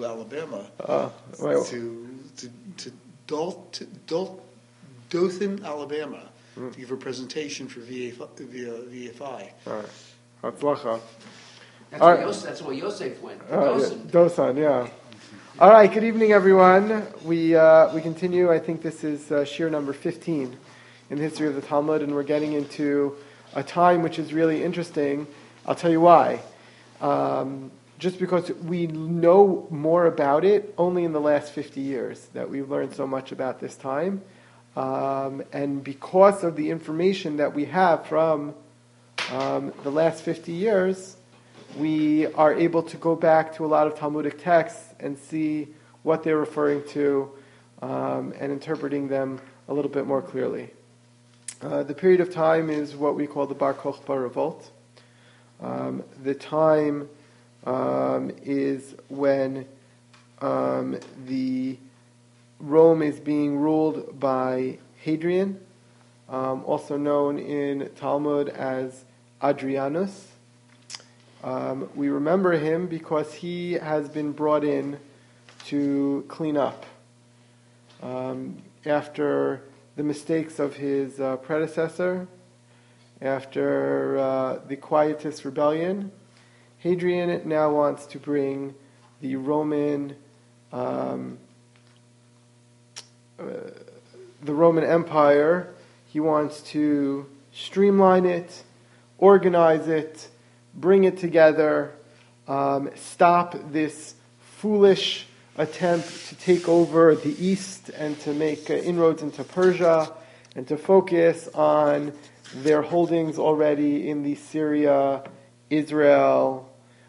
to Alabama Well, to Dothan, Alabama, to give a presentation for VFI. all right. Hatzlacha. That's where Yosef went. Dosan, yeah. All right, good evening, everyone. We continue. I think this is shir number 15 in the history of the Talmud, and we're getting into a time which is really interesting. I'll tell you why. Just because we know more about it only in the last 50 years, that we've learned so much about this time. And because of the information that we have from the last 50 years, we are able to go back to a lot of Talmudic texts and see what they're referring to and interpreting them a little bit more clearly. The period of time is what we call the Bar Kokhba revolt. The time is when the Rome is being ruled by Hadrian, also known in Talmud as Adrianus. We remember him because he has been brought in to clean up after the mistakes of his predecessor, after the Quietist rebellion. Hadrian now wants to bring the Roman Empire. He wants to streamline it, organize it, bring it together, stop this foolish attempt to take over the East and to make inroads into Persia, and to focus on their holdings already in the Syria, Israel,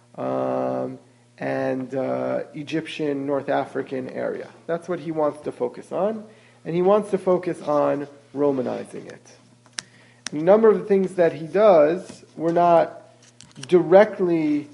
and Egyptian, North African area. That's what he wants to focus on, and he wants to focus on Romanizing it. A number of the things that he does were not directly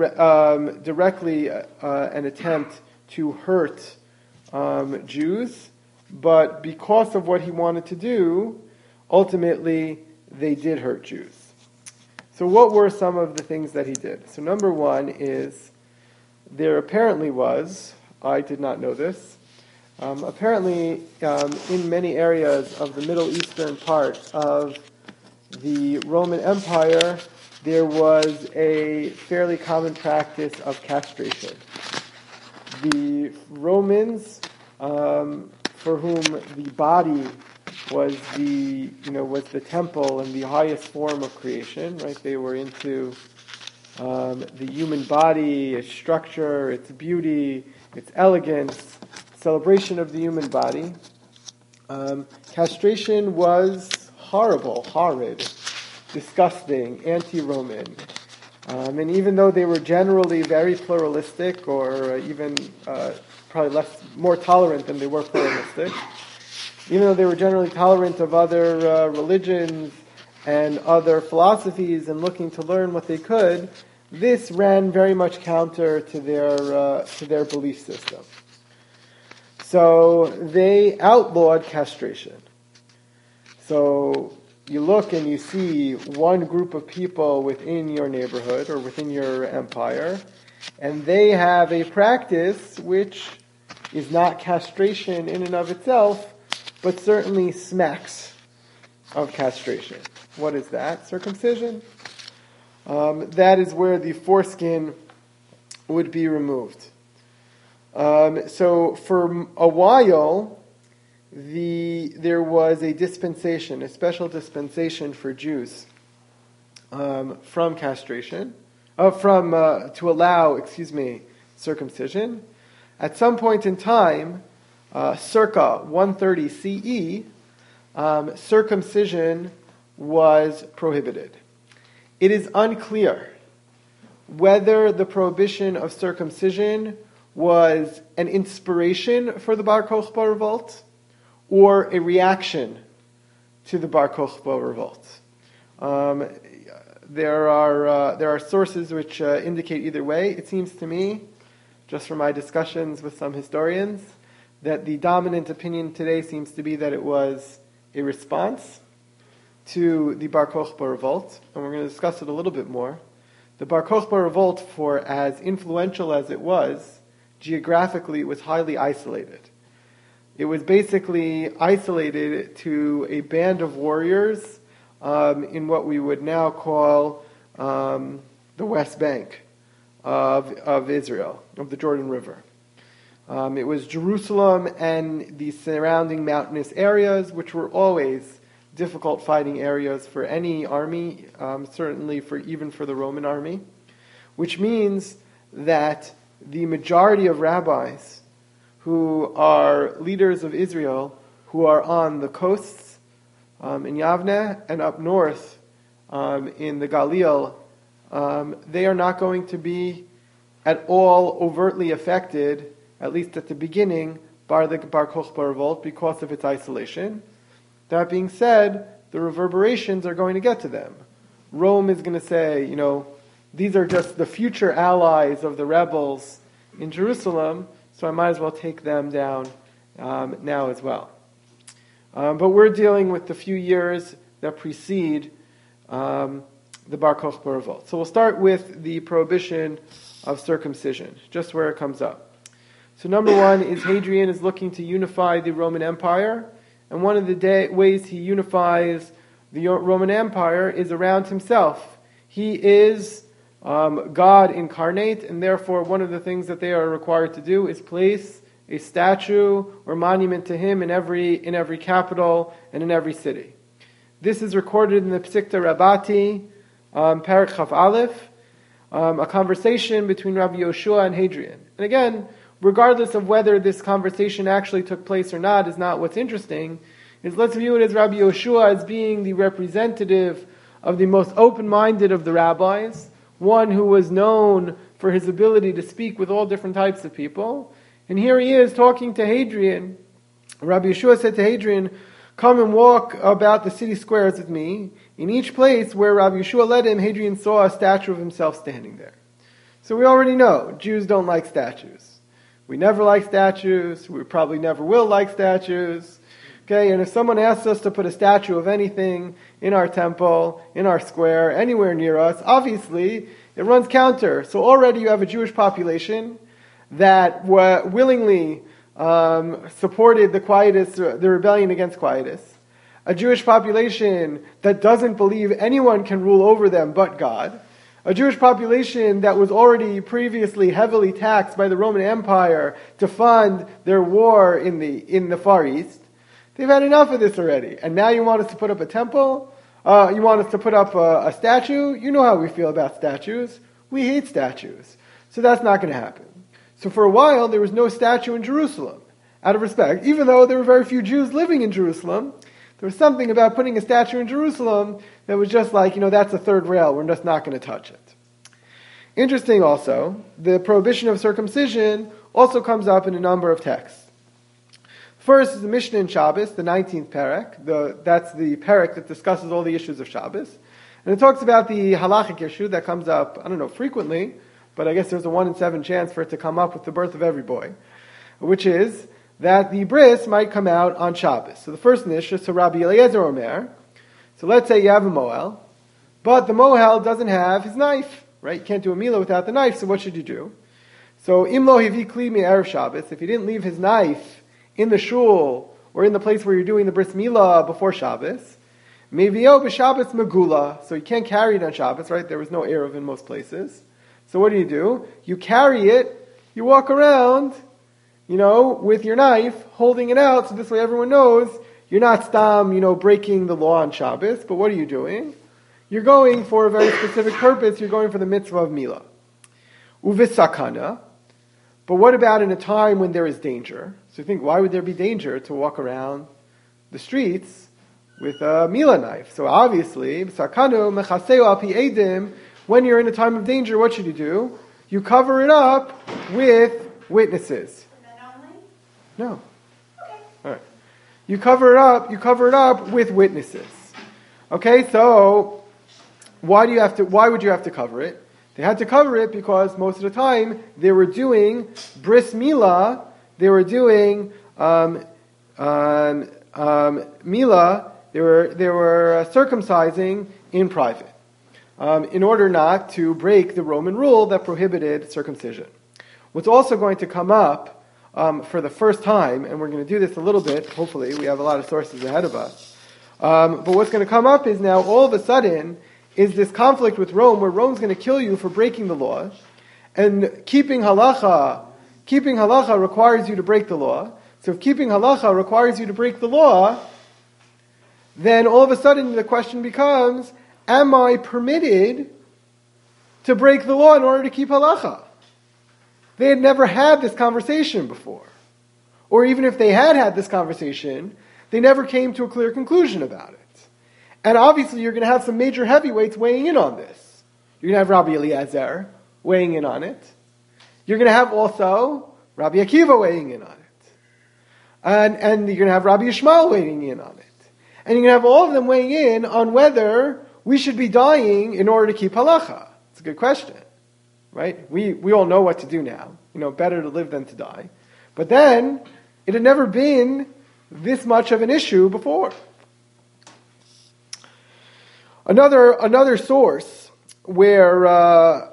an attempt to hurt Jews, but because of what he wanted to do, ultimately they did hurt Jews. So what were some of the things that he did? So number one is, there apparently was, I did not know this, apparently in many areas of the Middle Eastern part of the Roman Empire, there was a fairly common practice of castration. The Romans, for whom the body was the temple and the highest form of creation, right? They were into the human body, its structure, its beauty, its elegance, celebration of the human body. Castration was horrible, horrid, disgusting, anti-Roman. And even though they were generally very pluralistic, or even probably more tolerant than they were pluralistic, even though they were generally tolerant of other religions and other philosophies and looking to learn what they could, this ran very much counter to their belief system. So they outlawed castration. So you look and you see one group of people within your neighborhood or within your empire, and they have a practice which is not castration in and of itself, but certainly smacks of castration. What is that? Circumcision. That is where the foreskin would be removed. So for a while, there was a dispensation, a special dispensation for Jews from castration, to allow circumcision. At some point in time, circa 130 CE, circumcision was prohibited. It is unclear whether the prohibition of circumcision was an inspiration for the Bar Kokhba revolt or a reaction to the Bar Kokhba revolt. There are sources which indicate either way. It seems to me, just from my discussions with some historians, that the dominant opinion today seems to be that it was a response to the Bar Kokhba revolt, and we're going to discuss it a little bit more. The Bar Kokhba revolt, for as influential as it was, geographically it was highly isolated. It was basically isolated to a band of warriors in what we would now call the West Bank of Israel, of the Jordan River. It was Jerusalem and the surrounding mountainous areas, which were always difficult fighting areas for any army, certainly even for the Roman army, which means that the majority of rabbis who are leaders of Israel, who are on the coasts in Yavne and up north in the Galil, they are not going to be at all overtly affected, at least at the beginning, by the Bar Kokhba revolt because of its isolation. That being said, the reverberations are going to get to them. Rome is going to say, these are just the future allies of the rebels in Jerusalem, so I might as well take them down now as well. But we're dealing with the few years that precede the Bar Kokhba revolt. So we'll start with the prohibition of circumcision, just where it comes up. So number one is Hadrian is looking to unify the Roman Empire, and one of the ways he unifies the Roman Empire is around himself. He is God incarnate, and therefore one of the things that they are required to do is place a statue or monument to him in every capital and in every city. This is recorded in the Psikta Rabbati, Perek Chaf Aleph, a conversation between Rabbi Yoshua and Hadrian. And again, regardless of whether this conversation actually took place or not is not what's interesting, is let's view it as Rabbi Yoshua as being the representative of the most open-minded of the rabbis, one who was known for his ability to speak with all different types of people. And here he is talking to Hadrian. Rabbi Yeshua said to Hadrian, "Come and walk about the city squares with me." In each place where Rabbi Yeshua led him, Hadrian saw a statue of himself standing there. So we already know, Jews don't like statues. We never like statues. We probably never will like statues. Okay, and if someone asks us to put a statue of anything in our temple, in our square, anywhere near us, obviously it runs counter. So already you have a Jewish population that willingly supported the rebellion against Quietus. A Jewish population that doesn't believe anyone can rule over them but God. A Jewish population that was already previously heavily taxed by the Roman Empire to fund their war in the Far East. They've had enough of this already. And now you want us to put up a temple? You want us to put up a statue? You know how we feel about statues. We hate statues. So that's not going to happen. So for a while, there was no statue in Jerusalem, out of respect. Even though there were very few Jews living in Jerusalem, there was something about putting a statue in Jerusalem that was just like, that's a third rail. We're just not going to touch it. Interesting also, the prohibition of circumcision also comes up in a number of texts. First is the Mishnah in Shabbos, the 19th Perek. That's the Perek that discusses all the issues of Shabbos. And it talks about the halachic issue that comes up, frequently, but I guess there's a 1 in 7 chance for it to come up with the birth of every boy, which is that the bris might come out on Shabbos. So the first Mishnah, so Rabbi Eliezer Omer, so let's say you have a mohel, but the mohel doesn't have his knife, right? You can't do a milah without the knife, so what should you do? So im lo hivi kli me'erev Shabbos, if he didn't leave his knife in the shul, or in the place where you're doing the bris milah before Shabbos, mevio b'Shabbos megula, so you can't carry it on Shabbos, right? There was no erev in most places. So what do? You carry it, you walk around, with your knife, holding it out, so this way everyone knows you're not stam, breaking the law on Shabbos, but what are you doing? You're going for a very specific purpose, you're going for the mitzvah of milah. Uvisakana, but what about in a time when there is danger? So you think, why would there be danger to walk around the streets with a milah knife? So obviously, when you're in a time of danger, what should you do? You cover it up with witnesses. For men only? No. Okay. All right. You cover it up with witnesses. Okay, so why would you have to cover it? They had to cover it because most of the time they were doing bris milah, they were doing milah, they were circumcising in private, in order not to break the Roman rule that prohibited circumcision. What's also going to come up for the first time, and we're going to do this a little bit, hopefully, we have a lot of sources ahead of us, but what's going to come up is now all of a sudden is this conflict with Rome where Rome's going to kill you for breaking the law, and keeping halacha requires you to break the law. So if keeping halacha requires you to break the law, then all of a sudden the question becomes, am I permitted to break the law in order to keep halacha? They had never had this conversation before. Or even if they had this conversation, they never came to a clear conclusion about it. And obviously you're going to have some major heavyweights weighing in on this. You're going to have Rabbi Eliezer weighing in on it. You're going to have also Rabbi Akiva weighing in on it. And you're going to have Rabbi Yishmael weighing in on it. And you're going to have all of them weighing in on whether we should be dying in order to keep halacha. It's a good question, right? We all know what to do now. Better to live than to die. But then, it had never been this much of an issue before. Another source where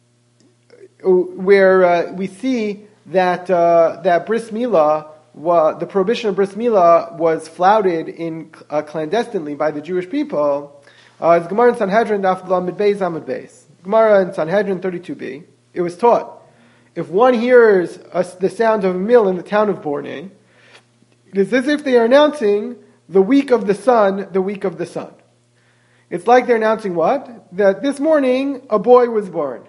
we see that bris milah, the prohibition of bris milah was flouted clandestinely by the Jewish people. Is Gemara in Sanhedrin Daf Lamed Beis Amud Beis. Gemara in Sanhedrin 32b. It was taught, if one hears the sound of a mill in the town of Bornei, it is as if they are announcing the week of the sun, the week of the sun. It's like they're announcing what? That this morning a boy was born.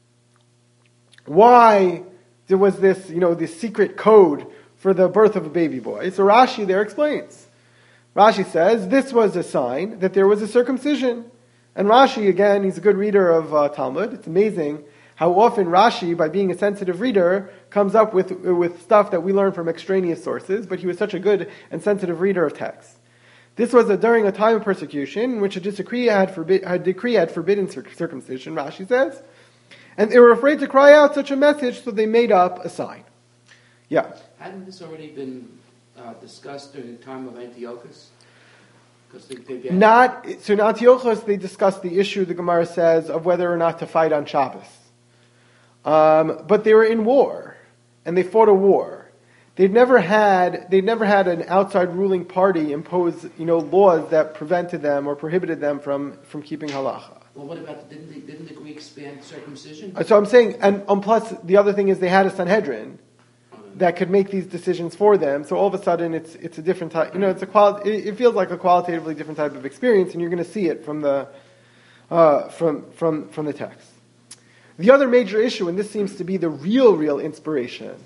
Why there was this, this secret code for the birth of a baby boy? So Rashi there explains. Rashi says this was a sign that there was a circumcision. And Rashi, again, he's a good reader of Talmud. It's amazing how often Rashi, by being a sensitive reader, comes up with stuff that we learn from extraneous sources, but he was such a good and sensitive reader of texts. This was during a time of persecution in which a decree had forbidden circumcision, Rashi says, and they were afraid to cry out such a message, so they made up a sign. Yeah? Hadn't this already been discussed during the time of Antiochus? In Antiochus, they discussed the issue, the Gemara says, of whether or not to fight on Shabbos. But they were in war, and they fought a war. They'd never had an outside ruling party impose, laws that prevented them or prohibited them from keeping halacha. Well, what about didn't the Greeks ban circumcision? So I'm saying, and plus the other thing is they had a Sanhedrin that could make these decisions for them. So all of a sudden it's a different type. It feels like a qualitatively different type of experience, and you're going to see it from the from the text. The other major issue, and this seems to be the real inspiration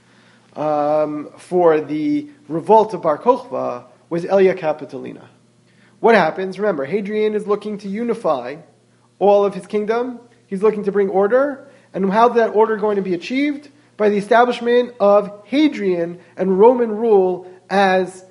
for the revolt of Bar Kokhba, was Elia Capitolina. What happens? Remember, Hadrian is looking to unify all of his kingdom. He's looking to bring order. And how's that order going to be achieved? By the establishment of Hadrian and Roman rule as,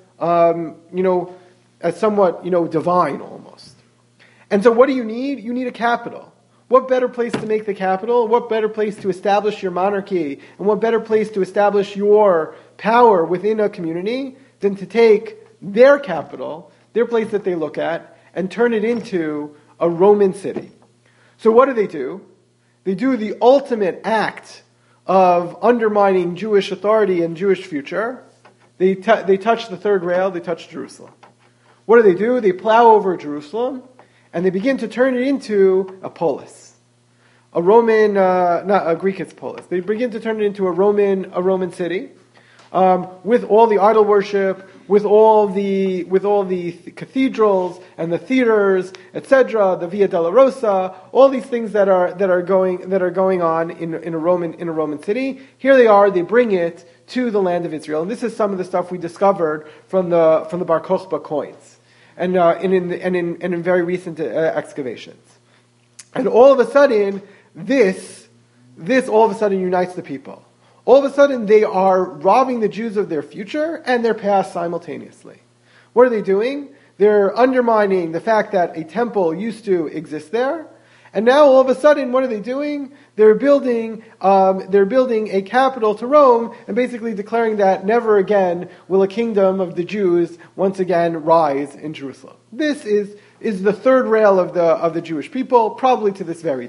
as somewhat, divine almost. And so what do you need? You need a capital. What better place to make the capital? What better place to establish your monarchy? And what better place to establish your power within a community than to take their capital, their place that they look at, and turn it into a Roman city? So what do? They do the ultimate act of undermining Jewish authority and Jewish future. They touch the third rail, they touch Jerusalem. What do? They plow over Jerusalem, and they begin to turn it into a polis. A Roman, not a Greek, it's polis. They begin to turn it into a Roman city, with all the idol worship, with all the cathedrals and the theaters, etc., the Via Dolorosa, all these things that are going on in a Roman city. Here they are. They bring it to the land of Israel, and this is some of the stuff we discovered from the Bar Kokhba coins, and in very recent excavations. And all of a sudden, this all of a sudden unites the people. All of a sudden, they are robbing the Jews of their future and their past simultaneously. What are they doing? They're undermining the fact that a temple used to exist there. And now, all of a sudden, what are they doing? They're building a capital to Rome, and basically declaring that never again will a kingdom of the Jews once again rise in Jerusalem. This is the third rail of the Jewish people, probably to this very day.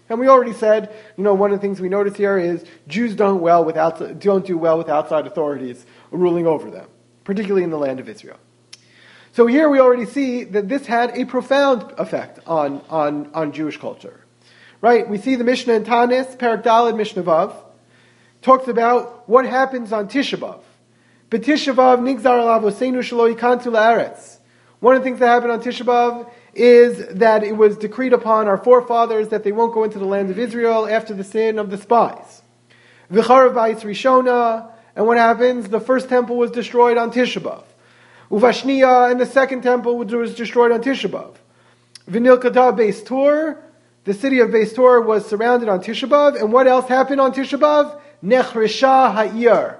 And we already said, one of the things we notice here is Jews don't do well with outside authorities ruling over them, particularly in the land of Israel. So here we already see that this had a profound effect on Jewish culture. Right? We see the Mishnah in Tanis, Perek Daled, Mishnah Vav, talks about what happens on Tisha B'Av. B'Tisha B'Av nigzar alav oseinu shelo yikantu la'aretz. One of the things that happened on Tisha B'Av is that it was decreed upon our forefathers that they won't go into the land of Israel after the sin of the spies. V'charav ba'is rishona, and what happens? The first temple was destroyed on Tisha B'Av. Uvashniya, and the second temple was destroyed on Tisha B'Av. V'nilkada Beis Tur, the city of Beis Tur was surrounded on Tisha B'Av, and what else happened on Tisha B'Av? Nechresha ha'ir.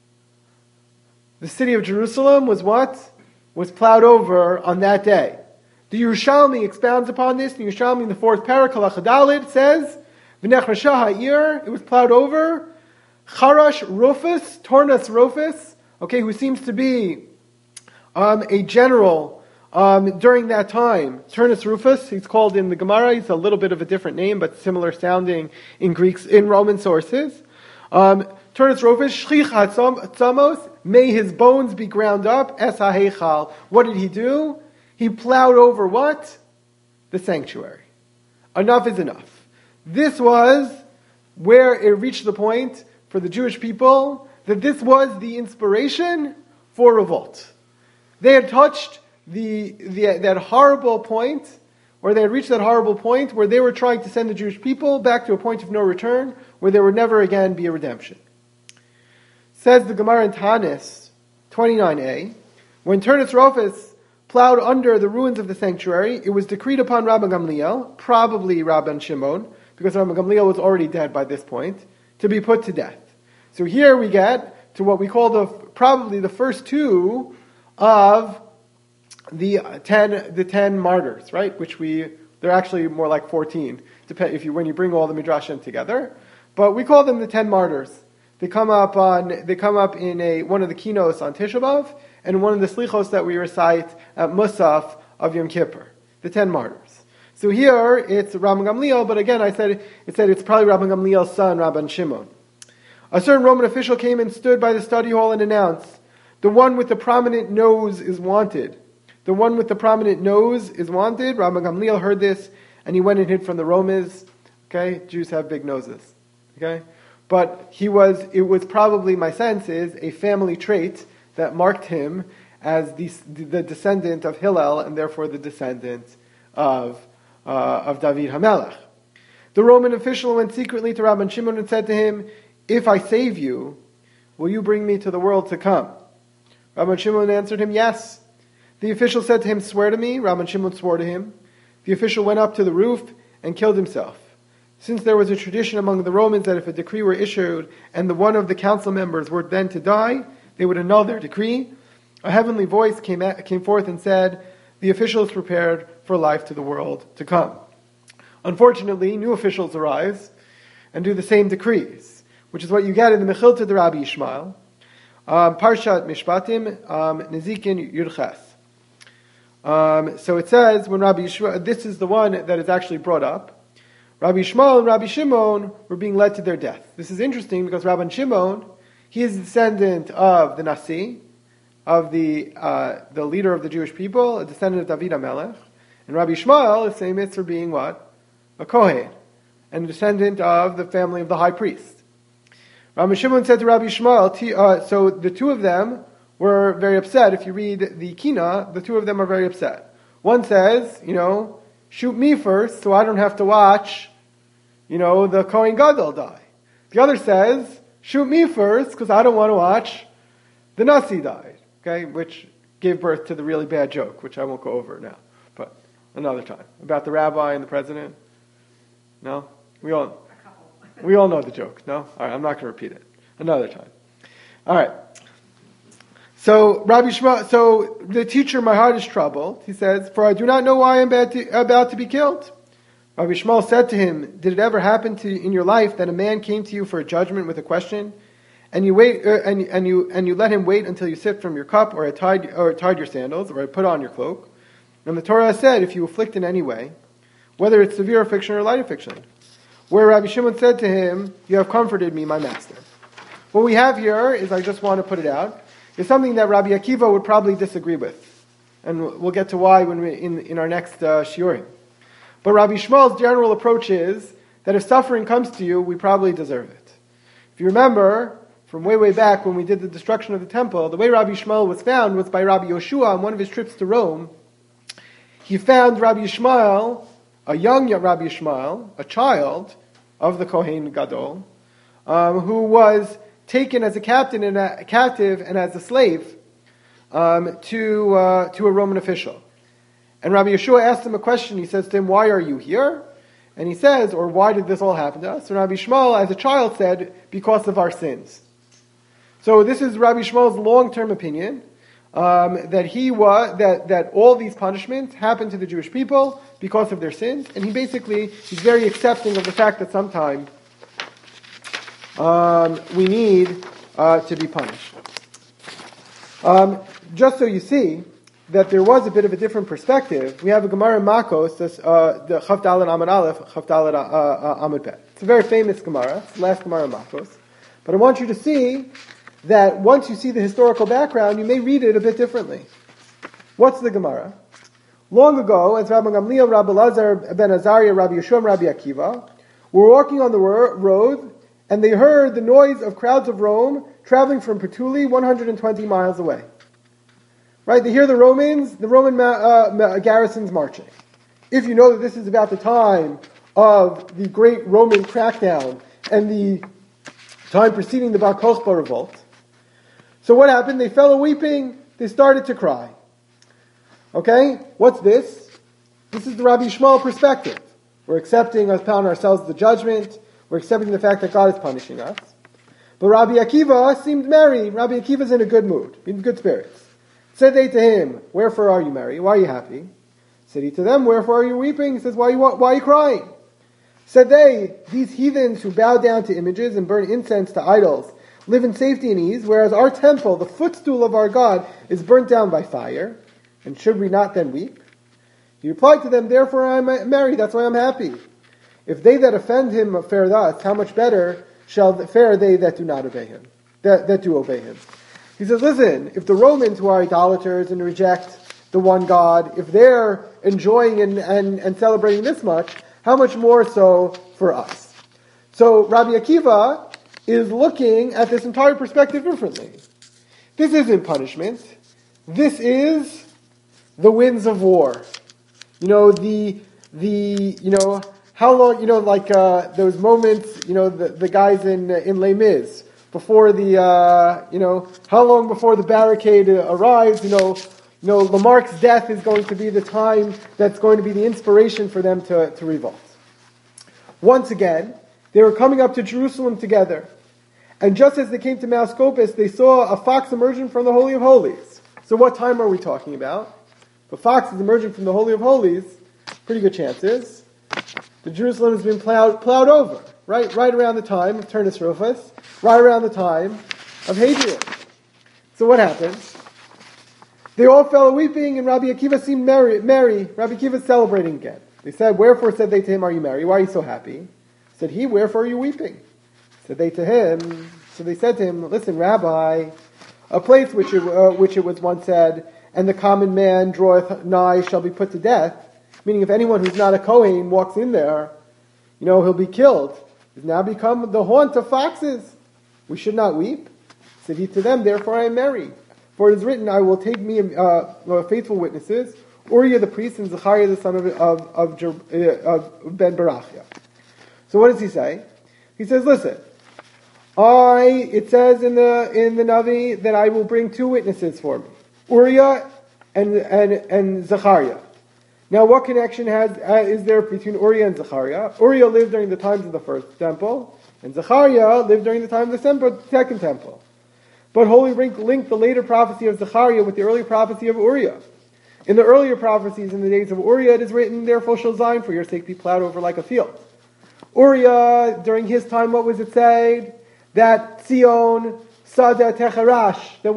The city of Jerusalem was what? Was plowed over on that day. The Yerushalmi expounds upon this. The Yerushalmi in the 4th parak, Halacha Daled, says, V'nechresha ha'ir, it was plowed over. Charash Rufus, Tornas Rufus, who seems to be a general during that time. Turnus Rufus, he's called in the Gemara. He's a little bit of a different name, but similar sounding in Roman sources. Turnus Rufus, Shchich Hatzamos, may his bones be ground up. Es HaHeichal. What did he do? He plowed over what? The sanctuary. Enough is enough. This was where it reached the point for the Jewish people that this was the inspiration for revolt. They had touched that horrible point, or they had reached that horrible point where they were trying to send the Jewish people back to a point of no return, where there would never again be a redemption. Says the Gemara in Tanis, 29a, when Turnus Rufus plowed under the ruins of the sanctuary, it was decreed upon Rabban Gamliel, probably Rabban Shimon, because Rabban Gamliel was already dead by this point, to be put to death. So here we get to what we call probably the first two of the 10 martyrs, right? They're actually more like 14, when you bring all the midrashim together. But we call them the 10 martyrs. They come up in one of the kinos on Tisha B'Av, and one of the slichos that we recite at Musaf of Yom Kippur. The 10 martyrs. So here it's Rabban Gamliel, but again it said it's probably Rabban Gamliel's son, Rabban Shimon. A certain Roman official came and stood by the study hall and announced, "The one with the prominent nose is wanted." The one with the prominent nose is wanted. Rabban Gamliel heard this, and he went and hid from the Romans. Okay, Jews have big noses. Okay, but it was probably, my sense is, a family trait that marked him as the descendant of Hillel, and therefore the descendant of David HaMelech. The Roman official went secretly to Rabban Shimon and said to him, "If I save you, will you bring me to the world to come?" Rabban Shimon answered him, "Yes." The official said to him, "Swear to me." Rabban Shimon swore to him. The official went up to the roof and killed himself. Since there was a tradition among the Romans that if a decree were issued and one of the council members were then to die, they would annul their decree, a heavenly voice came forth and said, "The official is prepared for life to the world to come." Unfortunately, new officials arise and do the same decrees, which is what you get in the Mechilta de Rabbi Yishmael, Parshat Mishpatim, Nezikin Yurches. So it says, when Rabbi Yishmael, this is the one that is actually brought up, Rabbi Yishmael and Rabbi Shimon were being led to their death. This is interesting because Rabban Shimon, he is a descendant of the Nasi, of the leader of the Jewish people, a descendant of David HaMelech, and Rabbi Yishmael is famous for being what? A Kohen, and a descendant of the family of the high priest. Rabbi Shimon said to Rabbi Yishmael, so the two of them were very upset. If you read the Kina, the two of them are very upset. One says, shoot me first so I don't have to watch, the Kohen Gadol die. The other says, shoot me first because I don't want to watch the Nasi die. Okay, which gave birth to the really bad joke, which I won't go over now, but another time. About the rabbi and the president. No? We all know the joke. No? All right, I'm not going to repeat it. Another time. All right. So Rabbi Shmuel, so the teacher, my heart is troubled. He says, "For I do not know why I am about to be killed." Rabbi Shmuel said to him, "Did it ever happen in your life that a man came to you for a judgment with a question, and you wait, and you let him wait until you sip from your cup, or tied your sandals, or put on your cloak? And the Torah said, if you afflict in any way, whether it's severe affliction or light affliction, where Rabbi Shimon said to him, "You have comforted me, my master." What we have here is, I just want to put it out, is something that Rabbi Akiva would probably disagree with. And we'll get to why when we in our next shiurim. But Rabbi Shmuel's general approach is that if suffering comes to you, we probably deserve it. If you remember, from way back when we did the destruction of the temple, the way Rabbi Shmuel was found was by Rabbi Yoshua on one of his trips to Rome. He found Rabbi Yishmael, a young Rabbi Yishmael, a child of the Kohen Gadol, who was taken as a captive and as a slave to a Roman official. And Rabbi Yeshua asked him a question. He says to him, "Why are you here?" And he says, or why did this all happen to us? And Rabbi Shmuel, as a child, said, "Because of our sins." So this is Rabbi Shmuel's long-term opinion, that all these punishments happened to the Jewish people because of their sins, and he's very accepting of the fact that sometimes we need to be punished. Just so you see that there was a bit of a different perspective, we have a Gemara in Makos, the Chaf Daled Amud Aleph, Chaf Daled Amud Bet. It's a very famous Gemara. It's the last Gemara in Makos. But I want you to see that once you see the historical background, you may read it a bit differently. What's the Gemara? Long ago, as Rabbi Gamliel, Rabbi Lazar ben Azariah, Rabbi Yeshua, and Rabbi Akiva were walking on the road, and they heard the noise of crowds of Rome traveling from Puteoli 120 miles away. Right? They hear the Roman garrisons marching. If you know that this is about the time of the great Roman crackdown and the time preceding the Bar Kokhba revolt, so what happened? They fell a weeping. They started to cry. Okay? What's this? This is the Rabbi Shmuel perspective. We're accepting upon ourselves the judgment. We're accepting the fact that God is punishing us. But Rabbi Akiva seemed merry. Rabbi Akiva's in a good mood, in good spirits. Said they to him, "Wherefore are you merry? Why are you happy?" Said he to them, "Wherefore are you weeping?" He says, why are you crying?" Said they, "These heathens who bow down to images and burn incense to idols live in safety and ease, whereas our temple, the footstool of our God, is burnt down by fire. And should we not then weep?" He replied to them, "Therefore I am merry, that's why I'm happy. If they that offend him fare thus, how much better shall fare they that do not obey him, that do obey him." He says, listen, if the Romans who are idolaters and reject the one God, if they're enjoying and celebrating this much, how much more so for us? So Rabbi Akiva is looking at this entire perspective differently. This isn't punishment. This is the winds of war. How long, those moments, the guys in Les Mis, before how long before the barricade arrives, Lamarck's death is going to be the time that's going to be the inspiration for them to revolt. Once again, they were coming up to Jerusalem together. And just as they came to Mount Scopus, they saw a fox emerging from the Holy of Holies. So what time are we talking about? If a fox is emerging from the Holy of Holies, pretty good chances. The Jerusalem has been plowed over, right around the time of Turnus Rufus, right around the time of Hadrian. So what happens? They all fell a-weeping, and Rabbi Akiva seemed merry. Rabbi Akiva is celebrating again. They said, "Wherefore," said they to him, "are you merry? Why are you so happy?" Said he, "Wherefore are you weeping?" So they said to him, "Listen, Rabbi, a place which it was once said, and the common man draweth nigh shall be put to death," meaning if anyone who's not a Kohen walks in there, he'll be killed, has now become the haunt of foxes. We should not weep. Said he to them, "Therefore I am merry. For it is written, I will take me faithful witnesses, Uriah the priest and Zechariah the son of Ben Barachia." So what does he say? He says, listen, it says in the Navi that I will bring two witnesses for me, Uriah and Zechariah. Now, what connection is there between Uriah and Zechariah? Uriah lived during the times of the first temple, and Zechariah lived during the time of the second temple. But Holy Writ linked the later prophecy of Zechariah with the earlier prophecy of Uriah. In the earlier prophecies in the days of Uriah, it is written, "Therefore shall Zion for your sake be plowed over like a field." Uriah, during his time, what was it said? That Zion, Sada Techarash,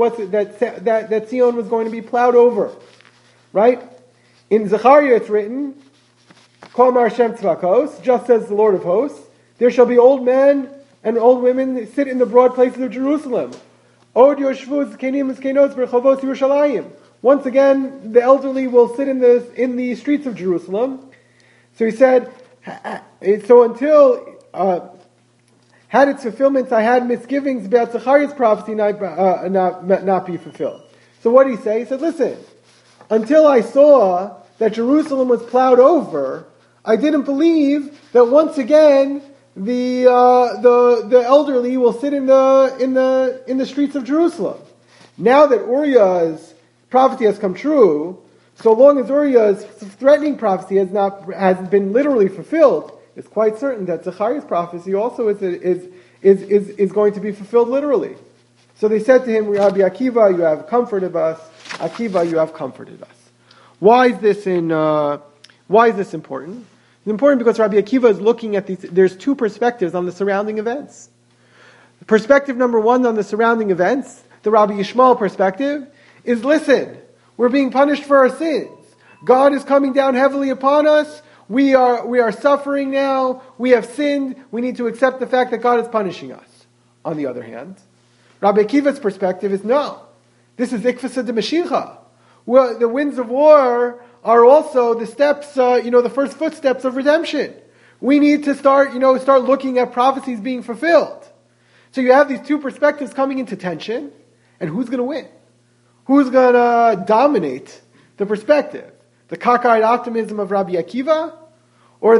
that Zion was going to be plowed over. Right? In Zechariah it's written, Kol Mar Shem Tzvakos, just as the Lord of hosts, there shall be old men and old women sit in the broad places of Jerusalem. Od yoshvu zkenim zkenot b'rechovot Yerushalayim. Once again, the elderly will sit in the streets of Jerusalem. So he said, so until had its fulfillment, I had misgivings about Zechariah's prophecy not be fulfilled. So what did he say? He said, listen, until I saw that Jerusalem was plowed over, I didn't believe that once again the elderly will sit in the streets of Jerusalem. Now that Uriah's prophecy has come true, so long as Uriah's threatening prophecy has been literally fulfilled, it's quite certain that Zechariah's prophecy also is going to be fulfilled literally. So they said to him, Rabbi Akiva, you have comforted us. Akiva, you have comforted us. Why is this important? It's important because Rabbi Akiva is looking at these. There's two perspectives on the surrounding events. Perspective number one on the surrounding events, the Rabbi Yishmael perspective, is listen, we're being punished for our sins. God is coming down heavily upon us. We are suffering now. We have sinned. We need to accept the fact that God is punishing us. On the other hand, Rabbi Akiva's perspective is no. This is ikvasa de Mashiach. Well, the winds of war are also the steps, the first footsteps of redemption. We need to start looking at prophecies being fulfilled. So you have these two perspectives coming into tension, and who's going to win? Who's going to dominate the perspective? The cockeyed optimism of Rabbi Akiva, or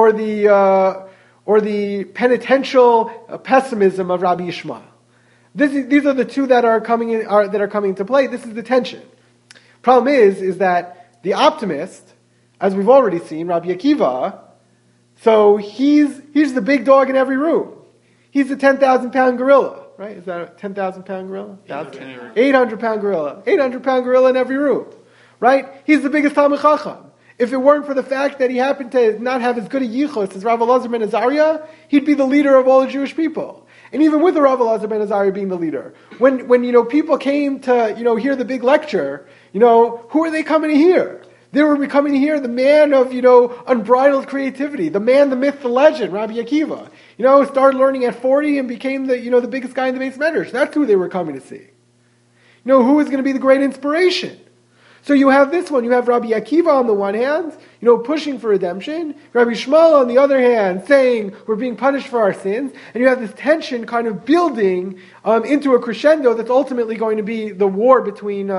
the penitential pessimism of Rabbi Yishmael? These are the two that are coming into play. This is the tension. Problem is that the optimist, as we've already seen, Rabbi Akiva, so he's the big dog in every room. He's the 10,000-pound gorilla, right? Is that a 10,000-pound gorilla? 800-pound gorilla. 800-pound gorilla in every room, right? He's the biggest Talmid Chacham. If it weren't for the fact that he happened to not have as good a yichus as Rav Elazar ben Azariah, he'd be the leader of all the Jewish people. And even with the Rav Elazar ben Azariah being the leader, when people came to hear the big lecture, who are they coming to hear? They were coming to hear the man of unbridled creativity, the man, the myth, the legend, Rabbi Akiva. Started learning at 40 and became the biggest guy in the Beis Medrash. That's who they were coming to see. Who is going to be the great inspiration? So you have this one. You have Rabbi Akiva on the one hand, pushing for redemption. Rabbi Yishmael on the other hand, saying we're being punished for our sins. And you have this tension kind of building into a crescendo that's ultimately going to be the war between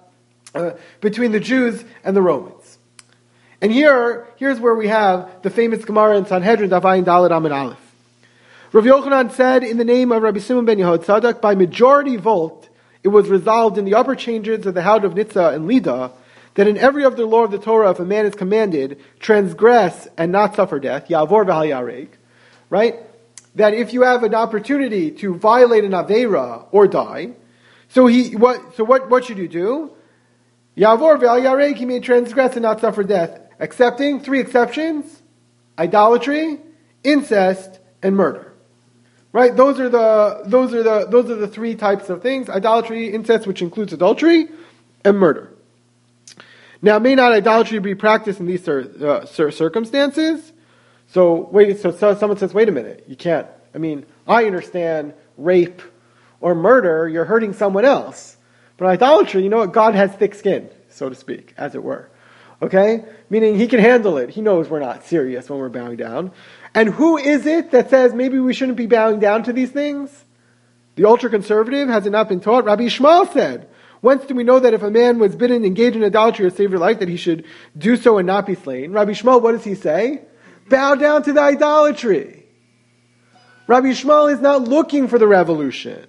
the Jews and the Romans. And here's where we have the famous Gemara in Sanhedrin, Daf Ayin Daled Amud Aleph. Rav Yochanan said in the name of Rabbi Simon ben Yehud Tzadok, by majority vote, it was resolved in the upper chambers of the house of Nitzah and Lida that in every other law of the Torah, if a man is commanded, transgress and not suffer death, Ya'avor v'hal yareg, right? That if you have an opportunity to violate an Aveira or die, what should you do? Ya'avor v'hal yareg, he may transgress and not suffer death, excepting three exceptions: idolatry, incest, and murder. Right? Those are the three types of things: idolatry, incest, which includes adultery, and murder. Now, may not idolatry be practiced in these circumstances? So someone says, wait a minute, you can't. I mean, I understand rape or murder, you're hurting someone else. But idolatry, God has thick skin, so to speak, as it were. Okay? Meaning he can handle it. He knows we're not serious when we're bowing down. And who is it that says maybe we shouldn't be bowing down to these things? The ultra-conservative, has it not been taught? Rabbi Yishmael said, whence do we know that if a man was bidden engage in idolatry or save your life, that he should do so and not be slain? Rabbi Yishmael, what does he say? Bow down to the idolatry. Rabbi Yishmael is not looking for the revolution.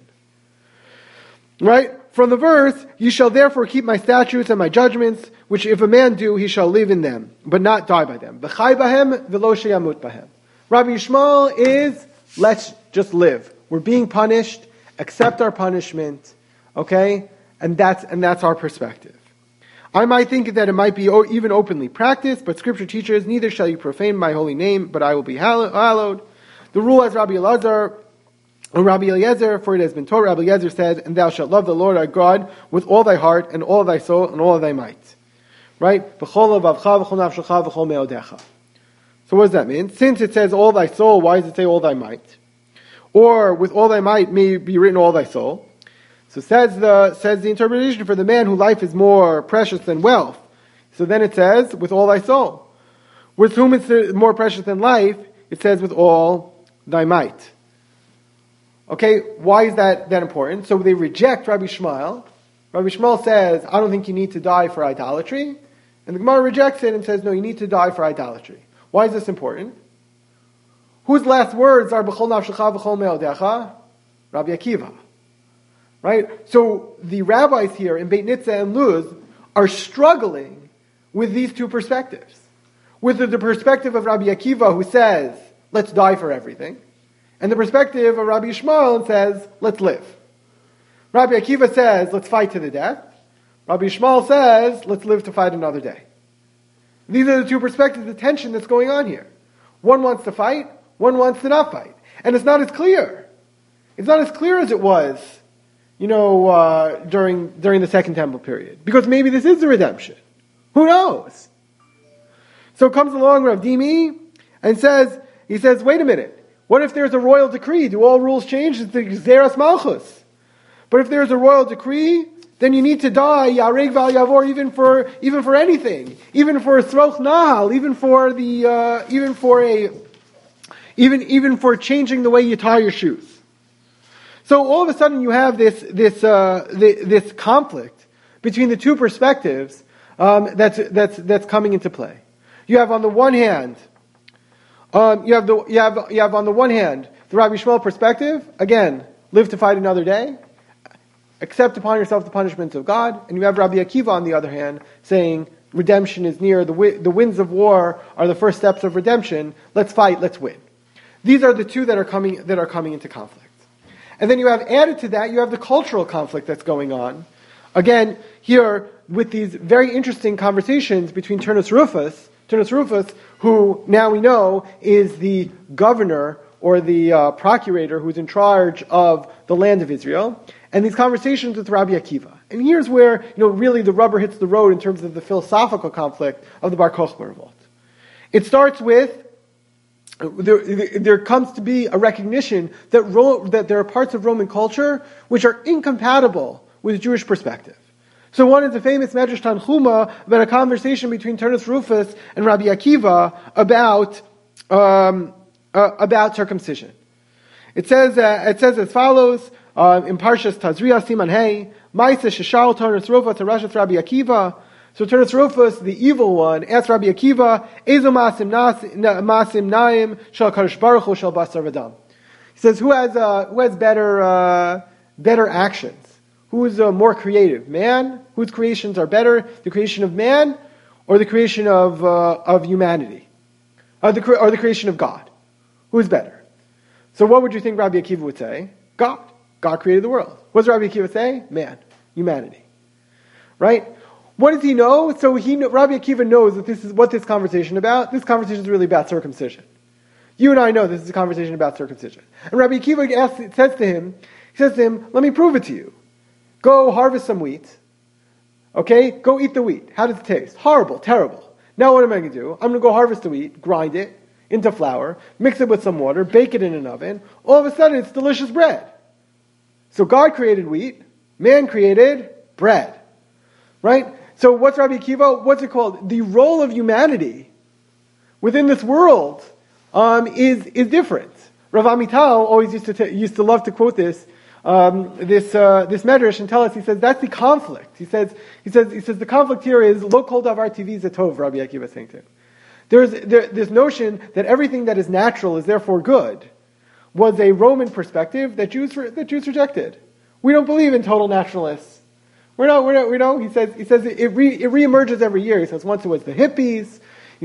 Right? From the verse, ye shall therefore keep my statutes and my judgments, which if a man do, he shall live in them, but not die by them. B'chai bahem v'lo sheyamut bahem. Rabbi Yishmael is, let's just live. We're being punished, accept our punishment, okay? And that's our perspective. I might think that it might be even openly practiced, but Scripture teaches, neither shall you profane my holy name, but I will be hallowed. The rule as Rabbi Elazar, or Rabbi Eliezer, for it has been taught, Rabbi Eliezer said, and thou shalt love the Lord our God with all thy heart, and all thy soul, and all thy might. Right? So So what does that mean? Since it says all thy soul, why does it say all thy might? Or with all thy might may be written all thy soul. So says the interpretation for the man whose life is more precious than wealth. So then it says with all thy soul. With whom it's more precious than life, it says with all thy might. Okay, why is that important? So they reject Rabbi Shmuel. Rabbi Shmuel says, I don't think you need to die for idolatry. And the Gemara rejects it and says, no, you need to die for idolatry. Why is this important? Whose last words are B'chol nafshecha v'chol me'odecha? Rabbi Akiva. Right? So the rabbis here in Beit Nitzah and Luz are struggling with these two perspectives. With the perspective of Rabbi Akiva who says, let's die for everything. And the perspective of Rabbi Shmuel and says, let's live. Rabbi Akiva says, let's fight to the death. Rabbi Shmuel says, let's live to fight another day. These are the two perspectives, the tension that's going on here. One wants to fight, one wants to not fight. And it's not as clear. It's not as clear as it was, during the Second Temple period. Because maybe this is the redemption. Who knows? So comes along Rav Dimi and he says, wait a minute. What if there's a royal decree? Do all rules change? It's the Gzeras Malchus. But if there's a royal decree, then you need to die, Yareg Val Yavor, even for anything. Even for a Sroch Nahal, even for changing the way you tie your shoes. So all of a sudden you have this conflict between the two perspectives that's coming into play. You have on the one hand, you have on the one hand the Rabbi Shmuel perspective. Again, live to fight another day, accept upon yourself the punishment of God, and you have Rabbi Akiva on the other hand saying redemption is near. The winds of war are the first steps of redemption. Let's fight. Let's win. These are the two that are coming into conflict. And then you have added to that, you have the cultural conflict that's going on. Again, here with these very interesting conversations between Turnus Rufus, who now we know is the governor or the procurator who's in charge of the land of Israel, and these conversations with Rabbi Akiva. And here's where, really the rubber hits the road in terms of the philosophical conflict of the Bar Kokhba revolt. It starts with there comes to be a recognition that there are parts of Roman culture which are incompatible with Jewish perspective. So one is the famous Medrash Tanchuma about a conversation between Turnus Rufus and Rabbi Akiva about circumcision. It says as follows in Parshas Tazria Siman Hey, Ma'aseh Sheshal Turnus Rufus to Rashat Rabbi Akiva. So Turnus Rufus, the evil one, asked Rabbi Akiva, Ezo Masim Naim Shal Kadosh Baruch Hu Shal Basar V'Dam. He says, who has better actions? Who is more creative? Man? Whose creations are better? The creation of man, or the creation of humanity, or the creation of God? Who is better? So what would you think Rabbi Akiva would say? God. God created the world. What does Rabbi Akiva say? Man, humanity. Right? What does he know? So Rabbi Akiva knows that this is what this conversation about. This conversation is really about circumcision. You and I know this is a conversation about circumcision. And Rabbi Akiva says to him, let me prove it to you. Go harvest some wheat. Okay? Go eat the wheat. How does it taste? Horrible, terrible. Now what am I going to do? I'm going to go harvest the wheat, grind it into flour, mix it with some water, bake it in an oven. All of a sudden it's delicious bread. So God created wheat, man created bread. Right? So what's Rabbi Akiva? What's it called? The role of humanity within this world is different. Rav Amital always used to love to quote this medrash and tell us. He says that's the conflict. He says the conflict here is lo kol davar tivi zetov. Rabbi Akiva is saying to him, there's this notion that everything that is natural is therefore good was a Roman perspective that Jews rejected. We don't believe in total naturalists. We know. He says it reemerges every year. He says once it was the hippies,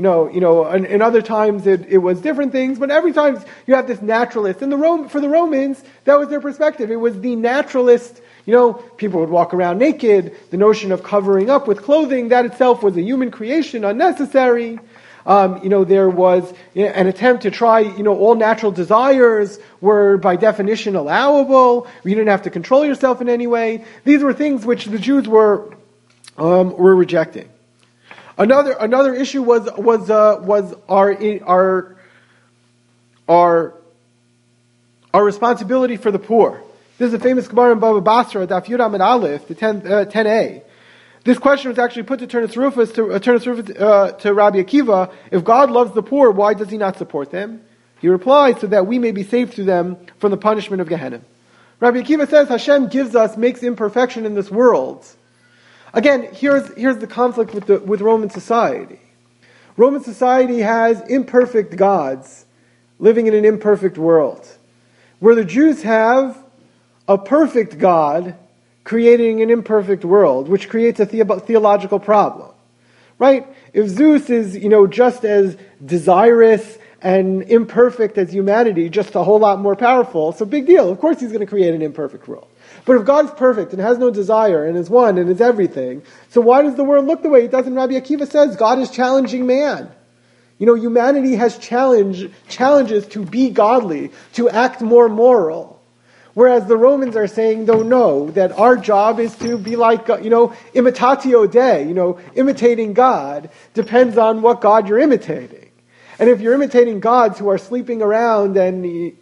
and other times it was different things, but every time you have this naturalist. And for the Romans, that was their perspective. It was the naturalist. People would walk around naked. The notion of covering up with clothing, that itself was a human creation, unnecessary. There was an attempt to try, all natural desires were by definition allowable. You didn't have to control yourself in any way. These were things which the Jews were rejecting. Another issue was our responsibility for the poor. This is a famous Gemara in Baba Basra, Daf Yud Amud Aleph, the 10a. This question was actually put to Turnus Rufus to Rabbi Akiva. If God loves the poor, why does He not support them? He replies, so that we may be saved through them from the punishment of Gehenna. Rabbi Akiva says Hashem makes imperfection in this world. Again, here's the conflict with Roman society. Roman society has imperfect gods living in an imperfect world, where the Jews have a perfect God creating an imperfect world, which creates a theological problem. Right? If Zeus is, just as desirous and imperfect as humanity, just a whole lot more powerful, so big deal. Of course he's going to create an imperfect world. But if God's perfect and has no desire and is one and is everything, so why does the world look the way it does? And Rabbi Akiva says God is challenging man. Humanity has challenges to be godly, to act more moral. Whereas the Romans are saying, no, that our job is to be like, imitatio Dei, imitating God depends on what God you're imitating. And if you're imitating gods who are sleeping around and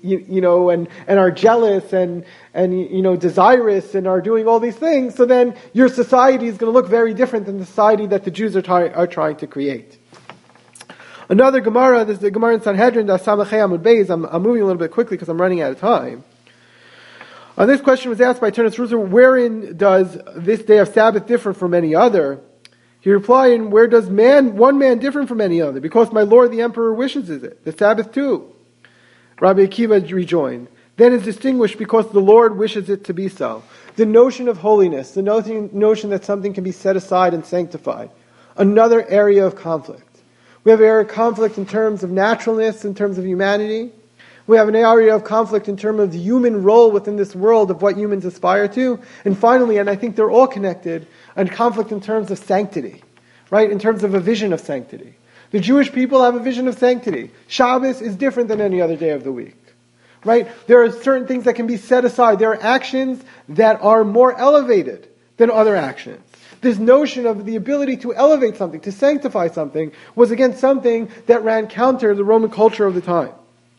are jealous and desirous and are doing all these things, so then your society is going to look very different than the society that the Jews are trying to create. Another Gemara, this is the Gemara in Sanhedrin, Das Samachei Amud Beis. I'm moving a little bit quickly because I'm running out of time. This question was asked by Turnus Rufus, wherein does this day of Sabbath differ from any other? He replied, where does one man differ from any other? Because my Lord the Emperor wishes it, the Sabbath too. Rabbi Akiva rejoined, then is distinguished because the Lord wishes it to be so. The notion of holiness, the notion that something can be set aside and sanctified, another area of conflict. We have an area of conflict in terms of naturalness, in terms of humanity. We have an area of conflict in terms of the human role within this world of what humans aspire to. And finally, and I think they're all connected, a conflict in terms of sanctity, right? In terms of a vision of sanctity. The Jewish people have a vision of sanctity. Shabbos is different than any other day of the week, right? There are certain things that can be set aside. There are actions that are more elevated than other actions. This notion of the ability to elevate something, to sanctify something, was again something that ran counter to the Roman culture of the time.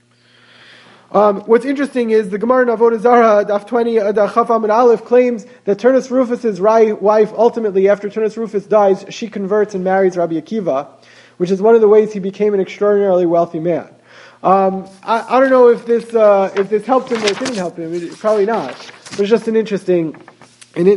What's interesting is the Gemara in Avodah Zarah, Daf 20, Chaf Amud Aleph, claims that Turnus Rufus's wife, ultimately, after Turnus Rufus dies, she converts and marries Rabbi Akiva, which is one of the ways he became an extraordinarily wealthy man. I don't know if this helped him or it didn't help him. Probably not. But it's just an interesting kind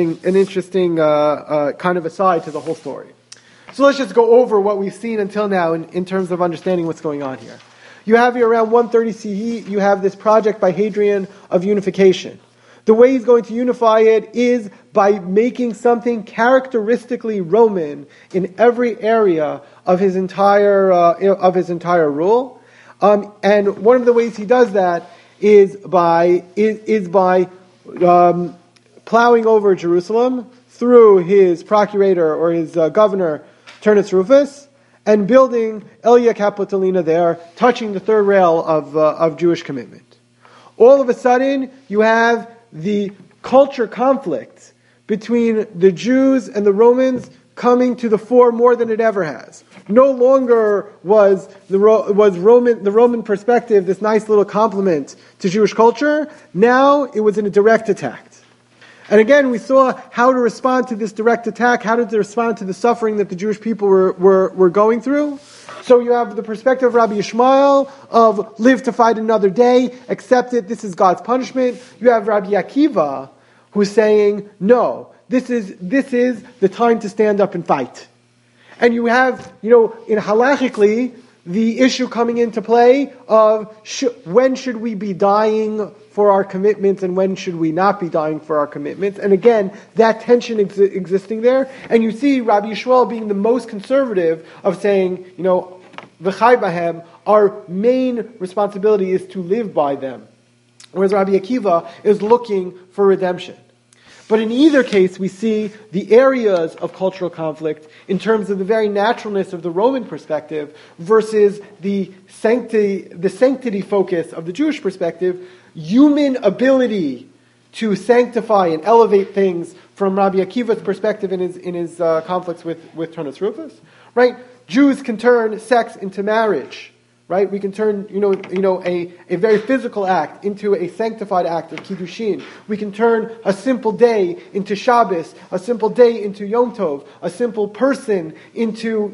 of aside to the whole story. So let's just go over what we've seen until now in terms of understanding what's going on here. You have here around 130 CE, you have this project by Hadrian of unification. The way he's going to unify it is by making something characteristically Roman in every area of his entire rule. And one of the ways he does that is by plowing over Jerusalem through his procurator or his governor Turnus Rufus, and building Elia Capitolina there, touching the third rail of Jewish commitment. All of a sudden, you have the culture conflict between the Jews and the Romans coming to the fore more than it ever has. No longer was the Roman perspective this nice little compliment to Jewish culture. Now it was in a direct attack. And again, we saw how to respond to this direct attack, how to respond to the suffering that the Jewish people were going through. So you have the perspective of Rabbi Yishmael of live to fight another day, accept it, this is God's punishment. You have Rabbi Akiva who's saying, no, this is the time to stand up and fight. And you have, in halachically, the issue coming into play of when should we be dying for our commitments and when should we not be dying for our commitments. And again, that tension existing there. And you see Rabbi Yishmael being the most conservative of saying, v'chai bahem, our main responsibility is to live by them. Whereas Rabbi Akiva is looking for redemption. But in either case, we see the areas of cultural conflict in terms of the very naturalness of the Roman perspective versus the sanctity focus of the Jewish perspective, human ability to sanctify and elevate things from Rabbi Akiva's perspective in his conflicts with Turnus Rufus, right? Jews can turn sex into marriage, right? We can turn, a very physical act into a sanctified act of Kiddushin. We can turn a simple day into Shabbos, a simple day into Yom Tov, a simple person into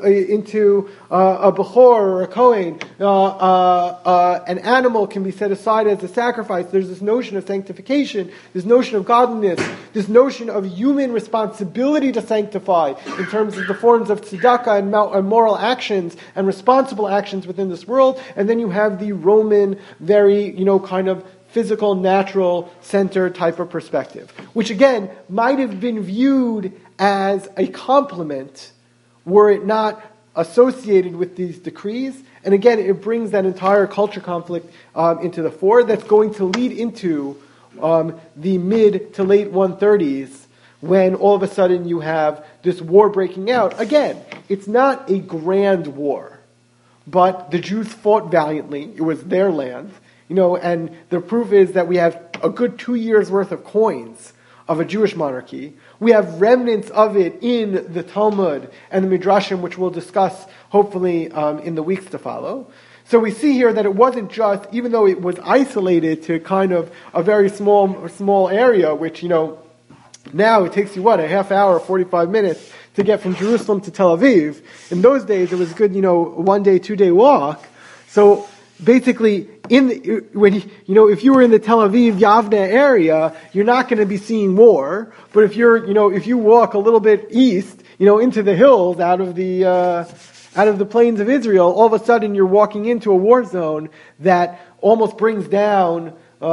a Bechor or a Kohen. An animal can be set aside as a sacrifice. There's this notion of sanctification, this notion of godliness, this notion of human responsibility to sanctify in terms of the forms of tzedakah and moral actions and responsible actions within this world. And then you have the Roman, very, kind of physical, natural, center type of perspective, which again might have been viewed as a compliment were it not associated with these decrees. And again, it brings that entire culture conflict into the fore that's going to lead into the mid to late 130s, when all of a sudden you have this war breaking out. Again, it's not a grand war, but the Jews fought valiantly. It was their land, and the proof is that we have a good 2 years worth of coins of a Jewish monarchy. We have remnants of it in the Talmud and the Midrashim, which we'll discuss hopefully in the weeks to follow. So we see here that it wasn't just, even though it was isolated to kind of a very small area, which, now it takes you, a half hour, 45 minutes to get from Jerusalem to Tel Aviv. In those days, it was a good, 1 day, 2 day walk. So basically, if you were in the Tel Aviv, Yavne area, you're not going to be seeing war. But if if you walk a little bit east, into the hills out of the plains of Israel, all of a sudden you're walking into a war zone that almost brings down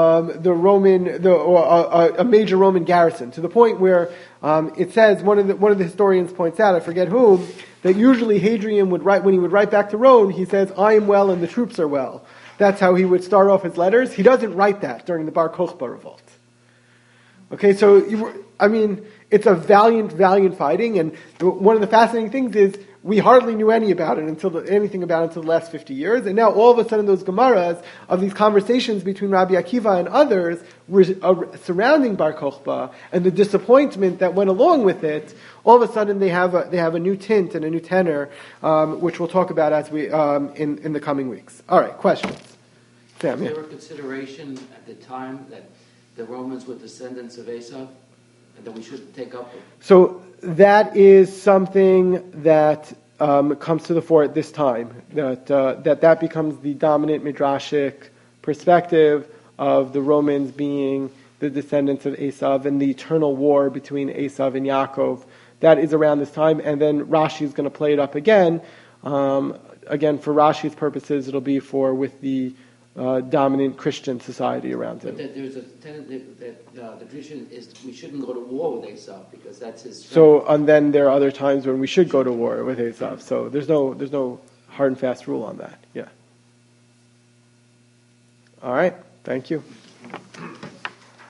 a major Roman garrison, to the point where it says, one of the historians points out, I forget whom, that usually Hadrian would write, when he would write back to Rome, he says, "I am well and the troops are well." That's how he would start off his letters. He doesn't write that during the Bar Kokhba revolt. Okay, so it's a valiant fighting, and one of the fascinating things is we hardly knew anything about it until the last 50 years, and now all of a sudden those Gemaras of these conversations between Rabbi Akiva and others were surrounding Bar Kokhba, and the disappointment that went along with it. All of a sudden they have a new tint and a new tenor, which we'll talk about as we in the coming weeks. All right, questions. Sam, Was there a consideration at the time that the Romans were descendants of Esau, and that we should take up? So that is something that comes to the fore at this time. That becomes the dominant midrashic perspective of the Romans being the descendants of Esau and the eternal war between Esau and Yaakov. That is around this time, and then Rashi is going to play it up again. Again, for Rashi's purposes, it'll be with the dominant Christian society around him. But there's a tenet that the tradition is we shouldn't go to war with Esau because that's his strength. So, and then there are other times when we should go to war with Esau. So there's no hard and fast rule on that. Yeah. All right. Thank you.